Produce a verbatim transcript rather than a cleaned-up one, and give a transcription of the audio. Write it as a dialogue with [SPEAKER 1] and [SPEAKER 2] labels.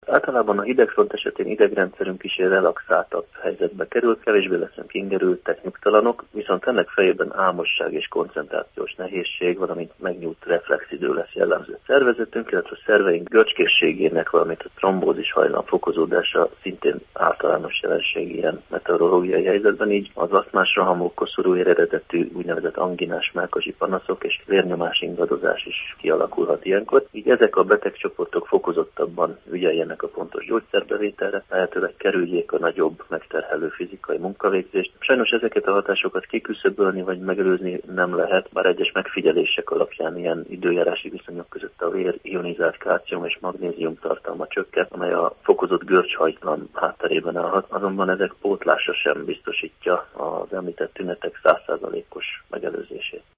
[SPEAKER 1] Általában a hidegfront esetén idegrendszerünk is egy relaxáltabb helyzetbe kerül, kevésbé leszünk ingerültek, nyugtalanok, viszont ennek fejében álmosság és koncentrációs nehézség, valamint megnyújt reflexidő lesz jellemző szervezetünk, illetve a szerveink görcskészségének, valamint a trombózis hajlam fokozódása szintén általános jelenség ilyen meteorológiai helyzetben, így az asztmás rohamok, koszorú eredetű úgynevezett anginás mellkasi panaszok és vérnyomás ingadozás is kialakulhat ilyenkor. Így ezek a betegcsoportok fokozottabban ügyeljenek a fontos gyógyszerbevételre, lehetőleg kerüljék a nagyobb, megterhelő fizikai munkavégzést. Sajnos ezeket a hatásokat kiküszöbölni vagy megelőzni nem lehet, bár egyes megfigyelések alapján ilyen időjárási viszonyok között a vér ionizált kálcium és magnézium tartalma csökken, amely a fokozott görcshajlam hátterében állhat, azonban ezek pótlása sem biztosítja az említett tünetek száz százalékos megelőzését.